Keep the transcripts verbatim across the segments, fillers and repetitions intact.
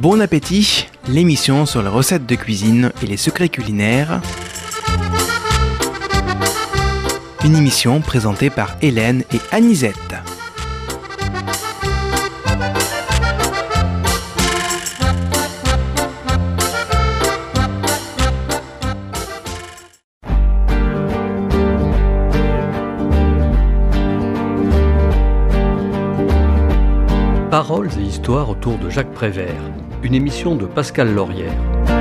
Bon appétit, l'émission sur les recettes de cuisine et les secrets culinaires. Une émission présentée par Hélène et Anisette. Paroles et histoires autour de Jacques Prévert, une émission de Pascal Laurière.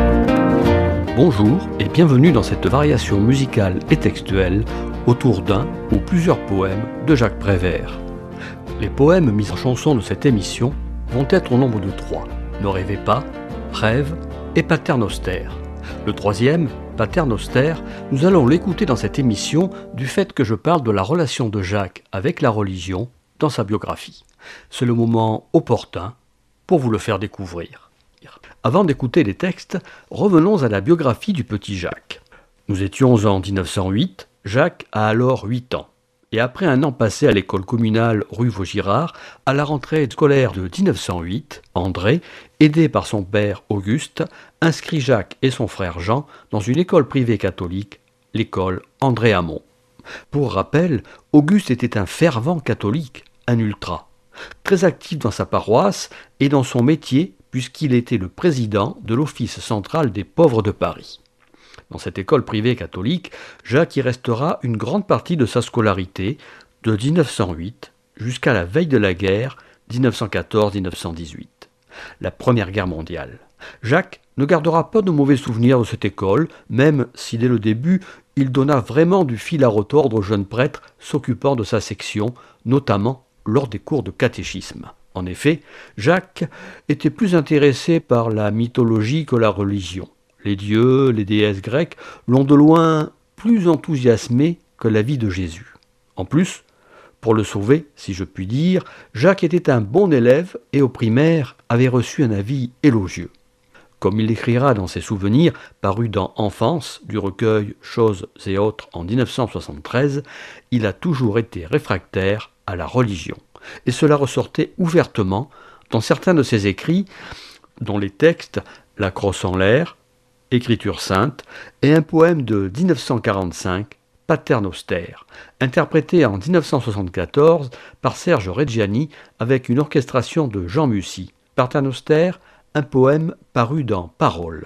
Bonjour et bienvenue dans cette variation musicale et textuelle autour d'un ou plusieurs poèmes de Jacques Prévert. Les poèmes mis en chanson de cette émission vont être au nombre de trois, Ne rêvez pas, Rêve et Paternoster. Le troisième, Paternoster, nous allons l'écouter dans cette émission du fait que je parle de la relation de Jacques avec la religion dans sa biographie. C'est le moment opportun pour vous le faire découvrir. Avant d'écouter les textes, revenons à la biographie du petit Jacques. Nous étions en dix-neuf cent huit, Jacques a alors huit ans. Et après un an passé à l'école communale rue Vaugirard, à la rentrée scolaire de dix-neuf cent huit, André, aidé par son père Auguste, inscrit Jacques et son frère Jean dans une école privée catholique, l'école André Hamon. Pour rappel, Auguste était un fervent catholique, un ultra, très actif dans sa paroisse et dans son métier puisqu'il était le président de l'Office central des pauvres de Paris. Dans cette école privée catholique, Jacques y restera une grande partie de sa scolarité, de dix-neuf cent huit jusqu'à la veille de la guerre, dix-neuf cent quatorze dix-neuf cent dix-huit, la Première Guerre mondiale. Jacques ne gardera pas de mauvais souvenirs de cette école, même si dès le début, il donna vraiment du fil à retordre aux jeunes prêtres s'occupant de sa section, notamment lors des cours de catéchisme. En effet, Jacques était plus intéressé par la mythologie que la religion. Les dieux, les déesses grecques l'ont de loin plus enthousiasmé que la vie de Jésus. En plus, pour le sauver, si je puis dire, Jacques était un bon élève et au primaire avait reçu un avis élogieux. Comme il l'écrira dans ses souvenirs, parus dans Enfance, du recueil Choses et autres en dix-neuf cent soixante-treize, il a toujours été réfractaire à la religion. Et cela ressortait ouvertement dans certains de ses écrits, dont les textes La crosse en l'air, Écriture sainte, et un poème de dix-neuf cent quarante-cinq, Paternoster, interprété en dix-neuf cent soixante-quatorze par Serge Reggiani avec une orchestration de Jean Mussy. Paternoster, un poème paru dans Paroles.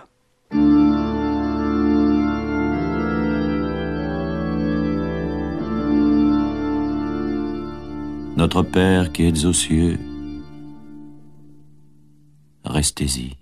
Notre Père qui êtes aux cieux, restez-y.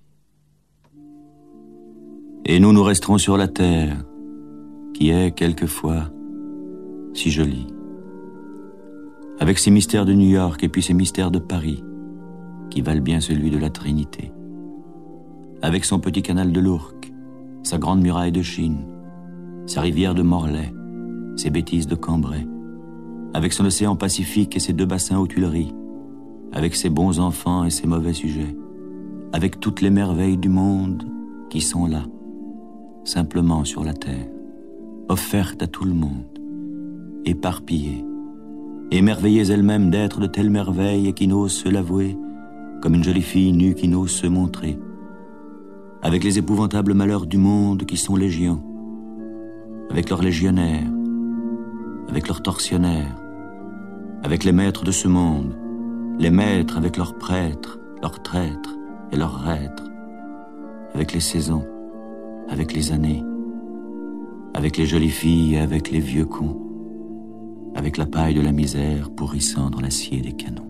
Et nous, nous resterons sur la terre, qui est, quelquefois, si jolie. Avec ses mystères de New York et puis ses mystères de Paris, qui valent bien celui de la Trinité. Avec son petit canal de l'Ourcq, sa grande muraille de Chine, sa rivière de Morlaix, ses bêtises de Cambrai, avec son océan Pacifique et ses deux bassins aux Tuileries, avec ses bons enfants et ses mauvais sujets, avec toutes les merveilles du monde qui sont là, simplement sur la terre, offertes à tout le monde, éparpillées, émerveillées elles-mêmes d'être de telles merveilles et qui n'osent se l'avouer, comme une jolie fille nue qui n'ose se montrer, avec les épouvantables malheurs du monde qui sont légions, avec leurs légionnaires, avec leurs tortionnaires, avec les maîtres de ce monde, les maîtres avec leurs prêtres, leurs traîtres et leurs reîtres, avec les saisons, avec les années, avec les jolies filles et avec les vieux cons, avec la paille de la misère pourrissant dans l'acier des canons.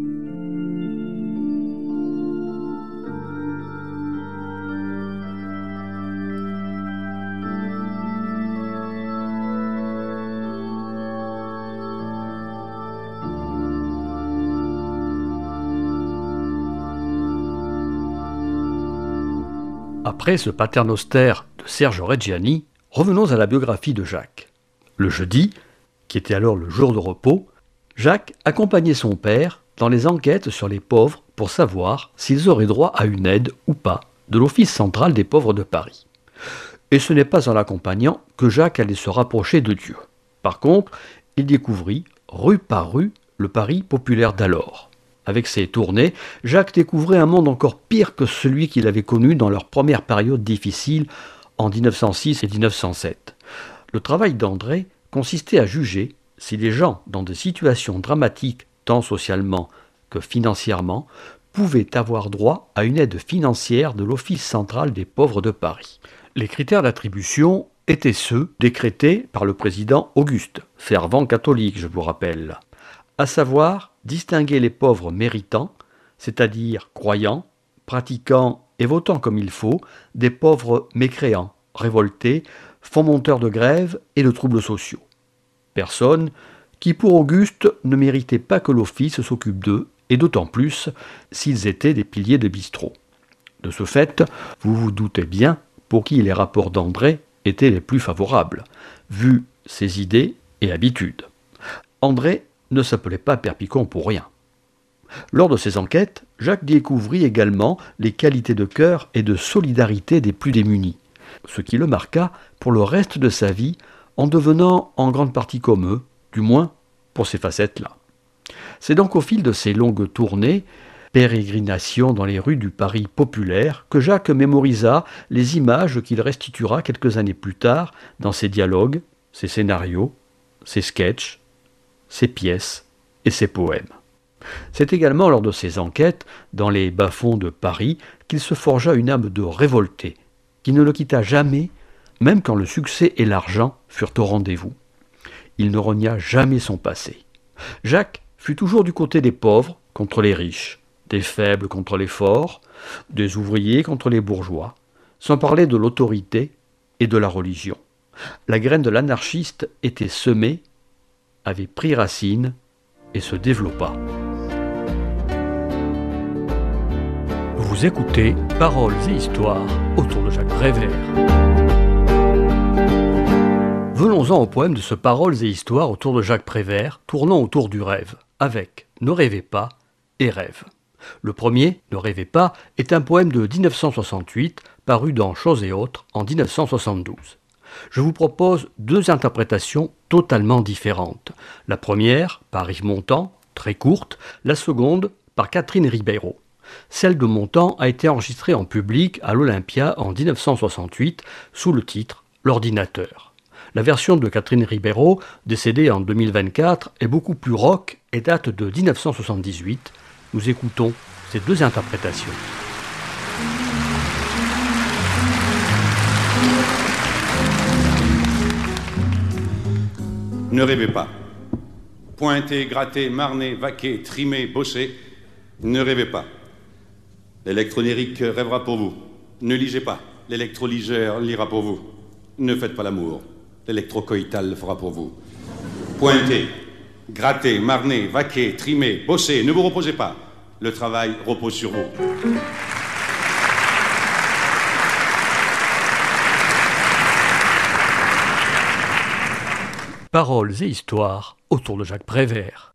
Après ce Paternoster de Serge Reggiani, revenons à la biographie de Jacques. Le jeudi, qui était alors le jour de repos, Jacques accompagnait son père dans les enquêtes sur les pauvres pour savoir s'ils auraient droit à une aide ou pas de l'Office central des pauvres de Paris. Et ce n'est pas en l'accompagnant que Jacques allait se rapprocher de Dieu. Par contre, il découvrit, rue par rue, le Paris populaire d'alors. Avec ses tournées, Jacques découvrait un monde encore pire que celui qu'il avait connu dans leur première période difficile en dix-neuf cent six et dix-neuf cent sept. Le travail d'André consistait à juger si les gens dans des situations dramatiques, tant socialement que financièrement, pouvaient avoir droit à une aide financière de l'Office central des pauvres de Paris. Les critères d'attribution étaient ceux décrétés par le président Auguste, fervent catholique, je vous rappelle, à savoir distinguer les pauvres méritants, c'est-à-dire croyants, pratiquants et votant comme il faut, des pauvres mécréants, révoltés, fomenteurs de grève et de troubles sociaux. Personnes qui, pour Auguste, ne méritaient pas que l'office s'occupe d'eux, et d'autant plus s'ils étaient des piliers de bistrot. De ce fait, vous vous doutez bien pour qui les rapports d'André étaient les plus favorables, vu ses idées et habitudes. André ne s'appelait pas Perpicon pour rien. Lors de ses enquêtes, Jacques découvrit également les qualités de cœur et de solidarité des plus démunis, ce qui le marqua pour le reste de sa vie en devenant en grande partie comme eux, du moins pour ces facettes-là. C'est donc au fil de ces longues tournées, pérégrinations dans les rues du Paris populaire, que Jacques mémorisa les images qu'il restituera quelques années plus tard dans ses dialogues, ses scénarios, ses sketchs, ses pièces et ses poèmes. C'est également lors de ses enquêtes dans les bas-fonds de Paris qu'il se forgea une âme de révolté, qui ne le quitta jamais, même quand le succès et l'argent furent au rendez-vous. Il ne renia jamais son passé. Jacques fut toujours du côté des pauvres contre les riches, des faibles contre les forts, des ouvriers contre les bourgeois, sans parler de l'autorité et de la religion. La graine de l'anarchiste était semée, avait pris racine et se développa. Vous écoutez Paroles et Histoires autour de Jacques Prévert. Venons-en au poème de ce Paroles et Histoires autour de Jacques Prévert, tournant autour du rêve, avec Ne rêvez pas et Rêve. Le premier, Ne rêvez pas, est un poème de dix-neuf cent soixante-huit, paru dans Choses et autres en dix-neuf cent soixante-douze. Je vous propose deux interprétations totalement différentes. La première, par Yves Montand, très courte, la seconde, par Catherine Ribeiro. Celle de Montand a été enregistrée en public à l'Olympia en dix-neuf cent soixante-huit sous le titre L'ordinateur. La version de Catherine Ribeiro, décédée en deux mille vingt-quatre, est beaucoup plus rock et date de dix-neuf cent soixante-dix-huit. Nous écoutons ces deux interprétations. Ne rêvez pas. Pointer, gratter, marner, vaquer, trimer, bosser. Ne rêvez pas. L'électronérique rêvera pour vous. Ne lisez pas. L'électrolyseur lira pour vous. Ne faites pas l'amour. L'électrocoïtal le fera pour vous. Pointer, gratter, marner, vaquer, trimer, bosser. Ne vous reposez pas. Le travail repose sur vous. Paroles et histoires autour de Jacques Prévert.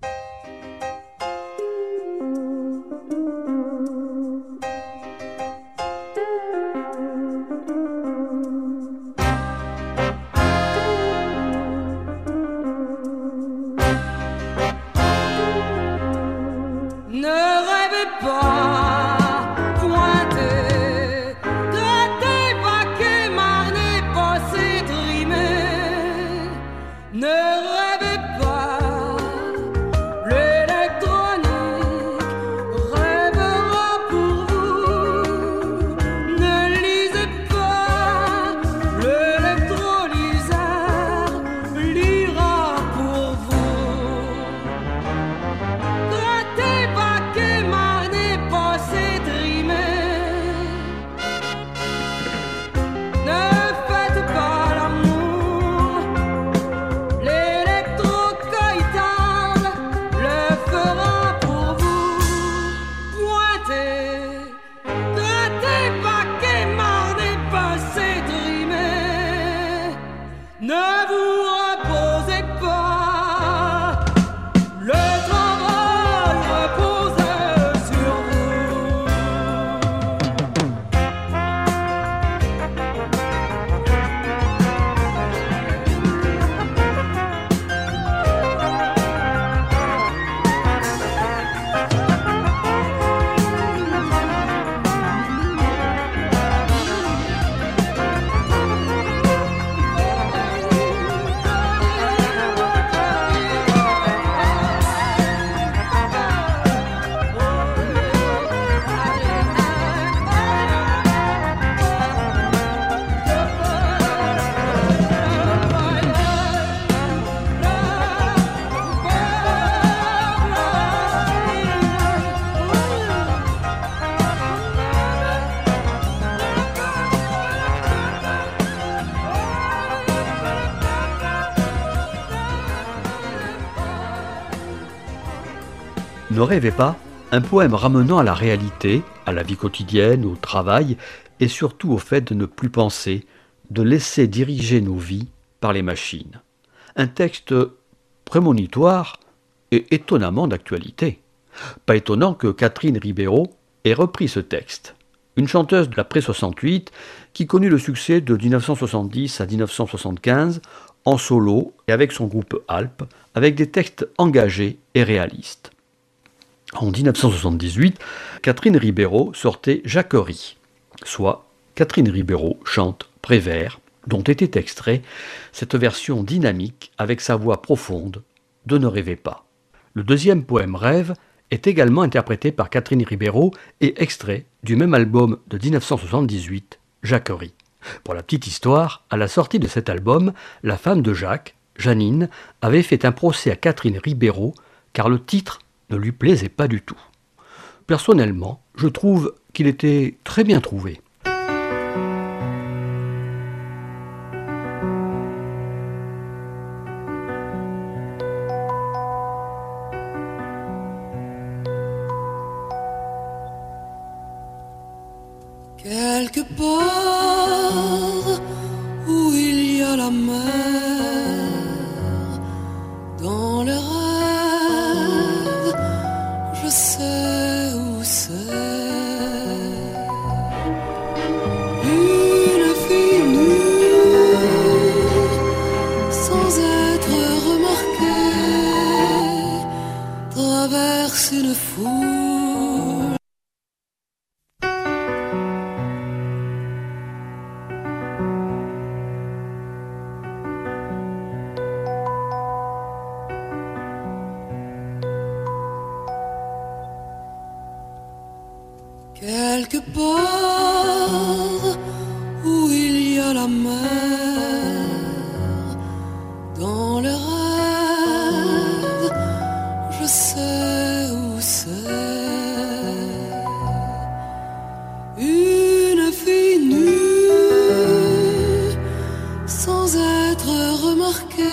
Gratter, vaquer, marner, Ne rêvez pas, un poème ramenant à la réalité, à la vie quotidienne, au travail, et surtout au fait de ne plus penser, de laisser diriger nos vies par les machines. Un texte prémonitoire et étonnamment d'actualité. Pas étonnant que Catherine Ribeiro ait repris ce texte. Une chanteuse de l'après soixante-huit qui connut le succès de dix-neuf cent soixante-dix à dix-neuf cent soixante-quinze en solo et avec son groupe Alpes, avec des textes engagés et réalistes. En dix-neuf cent soixante-dix-huit, Catherine Ribeiro sortait Jacquerie, soit Catherine Ribeiro chante Prévert, dont était extrait cette version dynamique avec sa voix profonde de Ne rêvez pas. Le deuxième poème Rêve est également interprété par Catherine Ribeiro et extrait du même album de dix-neuf cent soixante-dix-huit, Jacquerie. Pour la petite histoire, à la sortie de cet album, la femme de Jacques, Janine, avait fait un procès à Catherine Ribeiro car le titre ne lui plaisait pas du tout. Personnellement, je trouve qu'il était très bien trouvé. Quelque part où il y a la mer, dans le rêve, je sais où c'est. Une fille nue, sans être remarquée, traverse une foule. Quelque part où il y a la mer, dans le rêve, je sais où c'est. Une fille nue, sans être remarquée,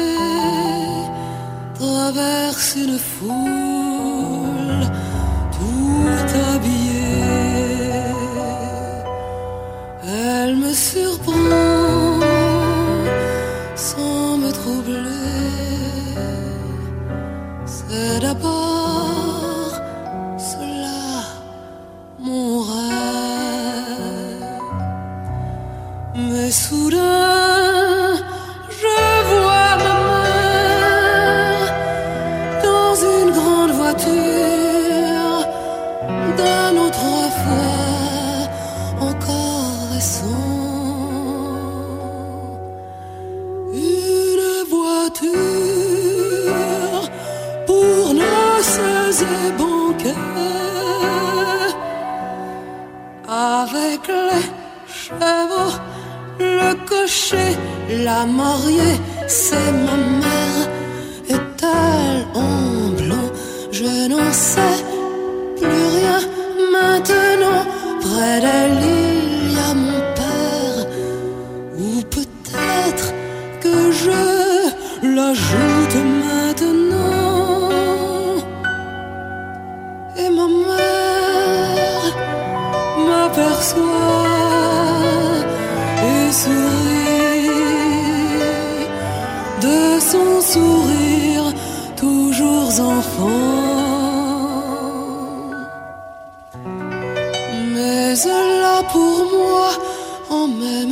traverse une foule tout habillée. Elle me surprend sans me troubler. C'est d'abord cela mon rêve. Mais soudain je vois ma mère dans une grande voiture d'un autre fois encore récent. Une voiture pour noces et banquets, avec les chevaux, le cocher, la mariée, c'est ma mère. Est-elle en blanc? Je n'en sais plus rien maintenant. Près d'elle il y a mon père, ou peut-être que je l'ajoute maintenant. Et ma mère m'aperçoit et sourit de son sourire toujours enfant. Mais elle a pour moi en même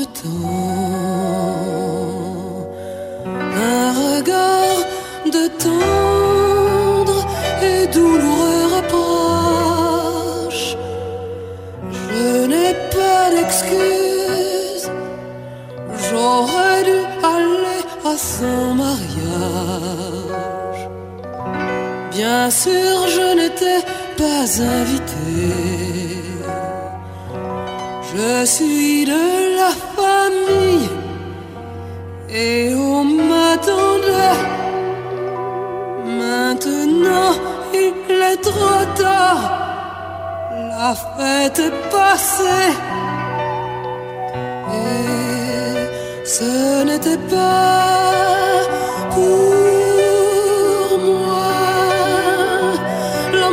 temps un regard de tendre et douloureux reproche. Je n'ai pas d'excuse, j'aurais dû aller à son mariage. Bien sûr, je n'étais pas invitée. Je suis de la famille et on m'attendait. Maintenant il est trop tard, la fête est passée. Et ce n'était pas pour moi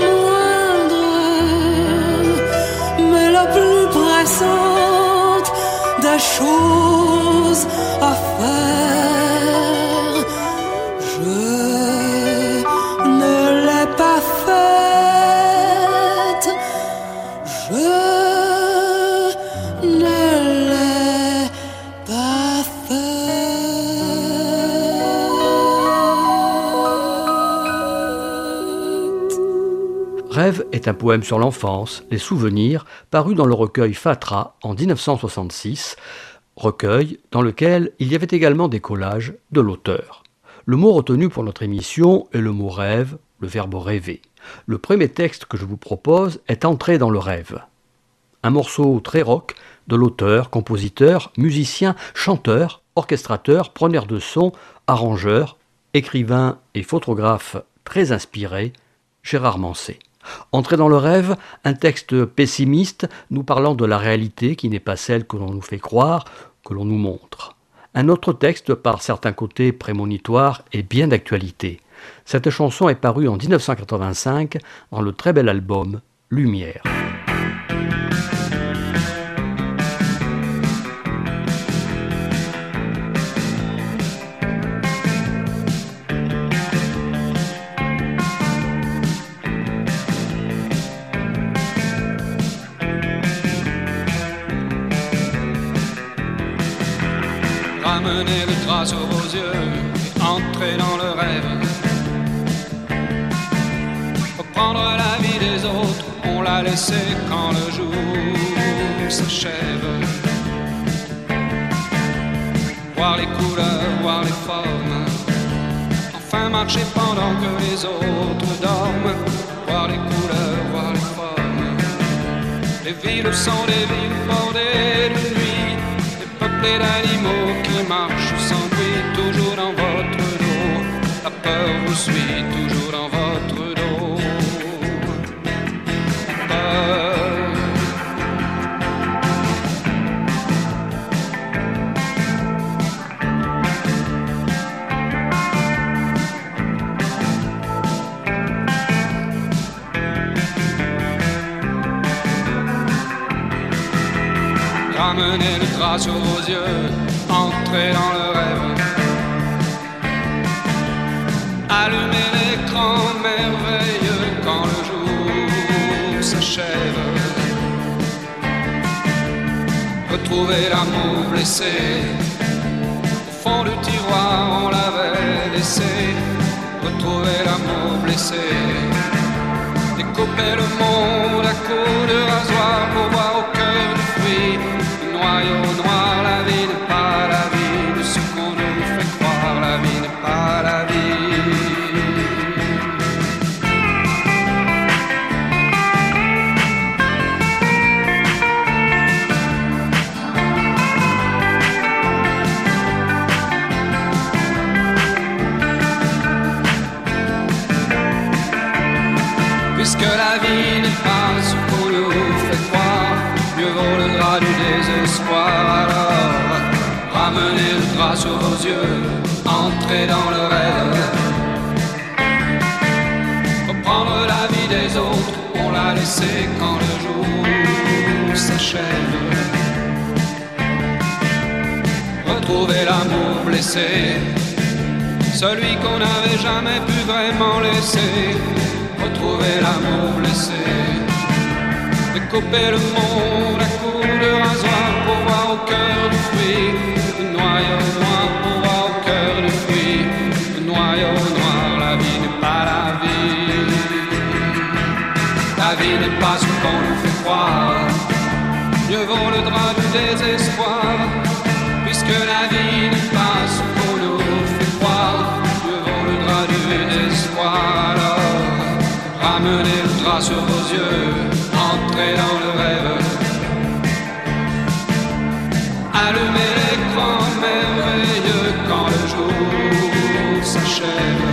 Rêve est un poème sur l'enfance, les souvenirs, paru dans le recueil Fatra en dix-neuf cent soixante-six, recueil dans lequel il y avait également des collages de l'auteur. Le mot retenu pour notre émission est le mot rêve, le verbe rêver. Le premier texte que je vous propose est Entrer dans le rêve. Un morceau très rock de l'auteur, compositeur, musicien, chanteur, orchestrateur, preneur de son, arrangeur, écrivain et photographe très inspiré, Gérard Manset. Entrer dans le rêve, un texte pessimiste nous parlant de la réalité qui n'est pas celle que l'on nous fait croire, que l'on nous montre. Un autre texte par certains côtés prémonitoires et bien d'actualité. Cette chanson est parue en dix-neuf cent quatre-vingt-cinq dans le très bel album Lumière. Ramenez le drap sur vos yeux et entrez dans le rêve. Reprendre la vie des autres, on l'a laissé quand le jour s'achève. Voir les couleurs, voir les formes, enfin marcher pendant que les autres dorment. Voir les couleurs, voir les formes. Les villes sont des villes bordées de nuit, peuplées d'animaux qui marchent sans bruit, toujours dans votre dos. La peur vous suit, toujours dans votre dos. La peur. Ramenez le drap sur vos yeux, entrez dans le rêve. Allumez l'écran merveilleux quand le jour s'achève. Retrouvez l'amour blessé, au fond du tiroir on l'avait laissé. Retrouvez l'amour blessé, découpez le monde à coups de rasoir pour voir au cœur du fruit. Noyau noir, la vie n'est pas la vie de ce qu'on nous fait croire, la vie n'est pas la vie. Puisque la vie n'est pas ce qu'on nous fait croire, mieux vaut le drap du désespoir. Alors, ramenez le drap sur vos yeux, entrez dans le rêve. Reprendre la vie des autres, on l'a laissé quand le jour s'achève. Retrouver l'amour blessé, celui qu'on n'avait jamais pu vraiment laisser. Retrouver l'amour blessé, découper le monde à coups de rasoir pour voir au cœur du fruit. Le noyau noir pour voir au cœur du fruit. Le noyau noir, la vie n'est pas la vie. La vie n'est pas ce qu'on nous fait croire, mieux vaut le drap du désespoir. Puisque la vie n'est pas ce qu'on nous fait croire, mieux vaut le drap du désespoir. Alors, ramenez le drap sur vos yeux, entrez dans le rêve. Allumez l'écran merveilleux quand le jour s'achève.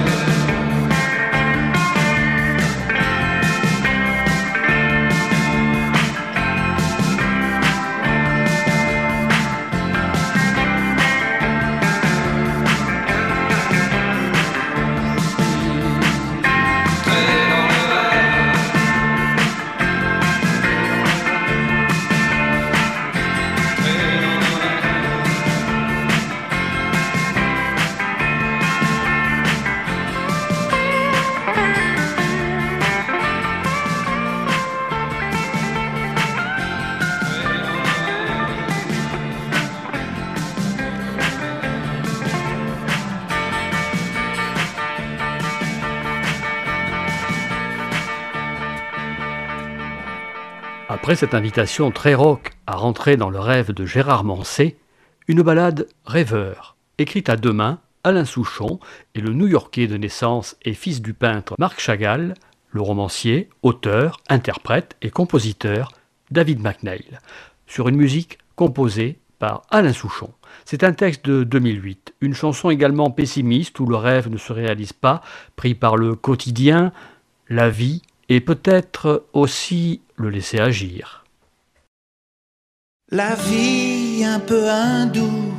Après cette invitation très rock à rentrer dans le rêve de Gérard Manset, une ballade rêveur, écrite à deux mains, Alain Souchon et le New-Yorkais de naissance et fils du peintre Marc Chagall, le romancier, auteur, interprète et compositeur David McNeil, sur une musique composée par Alain Souchon. C'est un texte de deux mille huit, une chanson également pessimiste où le rêve ne se réalise pas, pris par le quotidien, la vie et peut-être aussi le laisser agir. La vie un peu hindoue,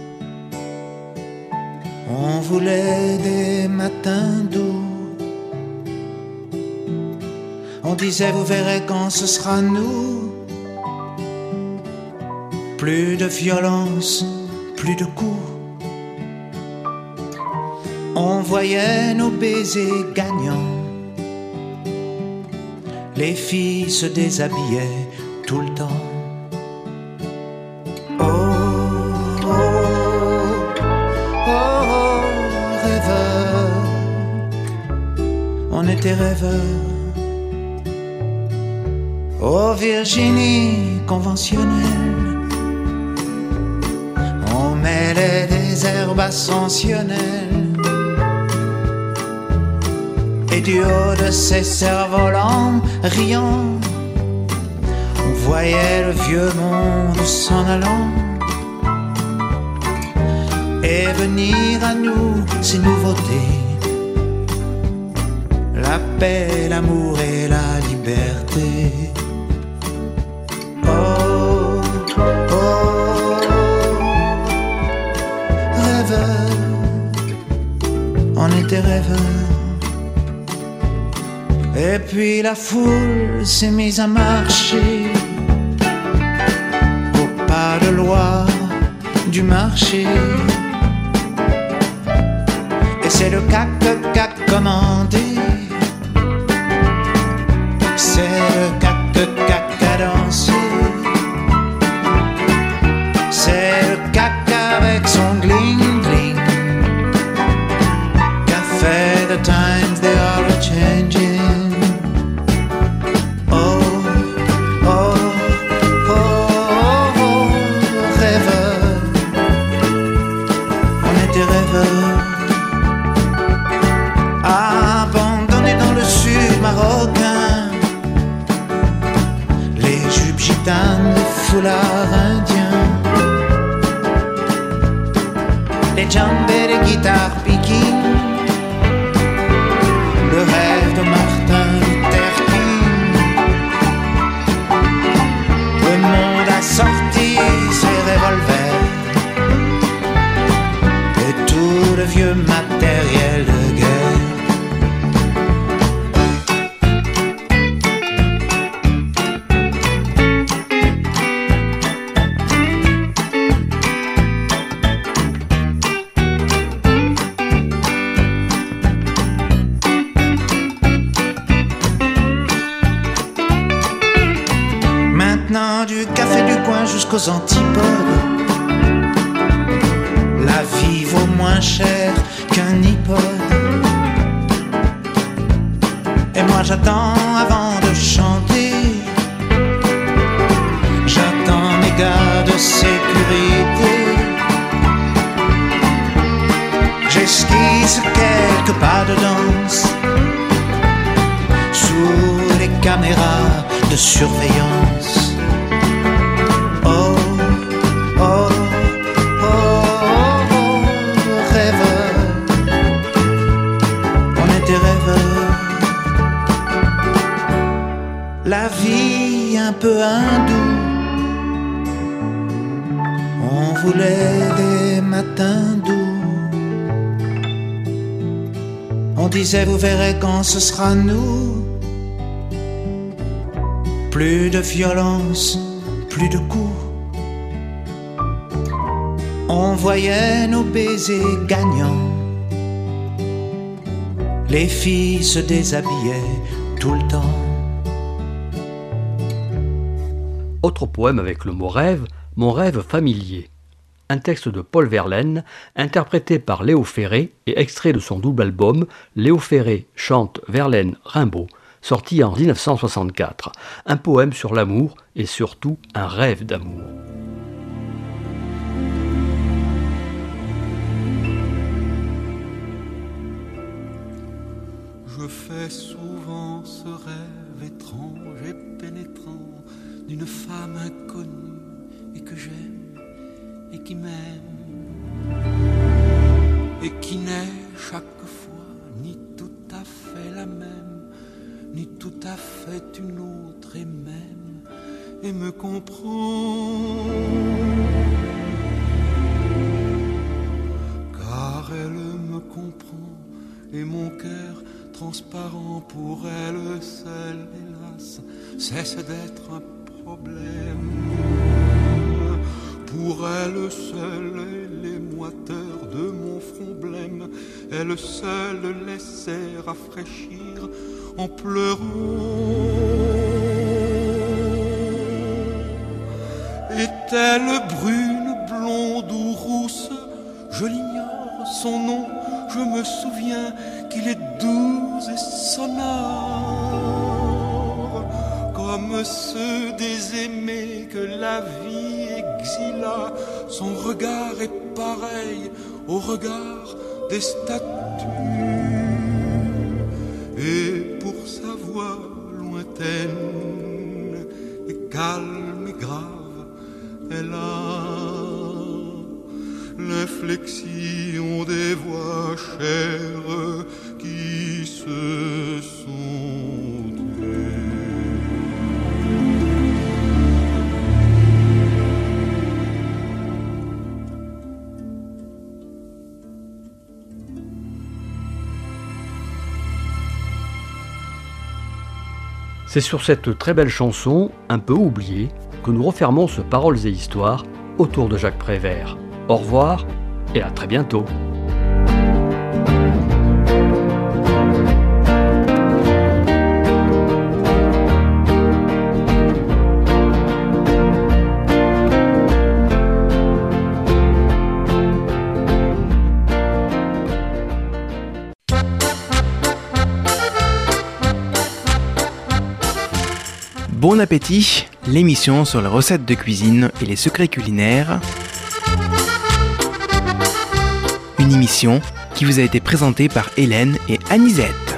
on voulait des matins doux. On disait vous verrez quand ce sera nous. Plus de violence, plus de coups. On voyait nos baisers gagnants. Les filles se déshabillaient tout le temps. Oh, oh, oh, oh, rêveur. On était rêveurs. Oh Virginie conventionnelle, on mêlait des herbes ascensionnelles. Et du haut de ces cerfs-volants riant, on voyait le vieux monde s'en allant. Et venir à nous ces nouveautés, la paix, l'amour et la liberté. Oh, oh, rêveur, on était rêveurs. Et puis la foule s'est mise à marcher au pas de loi du marché. Et c'est le cac qu'a commandé, c'est le cac qu'a cadencé, c'est le cac avec son gling gling qu'a fait the times they are a-changing. Les foulards indiens, les djembés, les guitares picking, le rêve de Martin Luther King. Le monde a sorti ses revolvers et tout le vieux matériel de guerre. Jusqu'aux antipodes, la vie vaut moins cher qu'un iPod. Et moi j'attends avant de chanter, j'attends mes gars de sécurité. J'esquisse quelques pas de danse sous les caméras de surveillance. La vie un peu hindoue, on voulait des matins doux. On disait vous verrez quand ce sera nous. Plus de violence, plus de coups. On voyait nos baisers gagnants. Les filles se déshabillaient tout le temps. Autre poème avec le mot rêve, Mon rêve familier. Un texte de Paul Verlaine, interprété par Léo Ferré et extrait de son double album Léo Ferré chante Verlaine Rimbaud, sorti en dix-neuf cent soixante-quatre. Un poème sur l'amour et surtout un rêve d'amour. Je fais souvent ce rêve étrange et pénétrant d'une femme inconnue et que j'aime et qui m'aime et qui n'est chaque fois ni tout à fait la même, ni tout à fait une autre et même, et me comprend. Car elle me comprend et mon cœur transparent pour elle seule, hélas, cesse d'être un problème. Pour elle seule et les moiteurs de mon front blême, elle seule laissait rafraîchir en pleurant. Est-elle brune, blonde ou rousse? Je l'ignore, son nom, je me souviens qu'il est doux et sonore, comme ceux des aimés que la vie exila. Son regard est pareil au regard des statues, et pour sa voix lointaine et calme et grave, elle a l'inflexion des voix chères qui se sont tuées. C'est sur cette très belle chanson, un peu oubliée, que nous refermons ce Paroles et Histoires autour de Jacques Prévert. Au revoir et à très bientôt. Bon appétit, l'émission sur les recettes de cuisine et les secrets culinaires. Une émission qui vous a été présentée par Hélène et Anisette.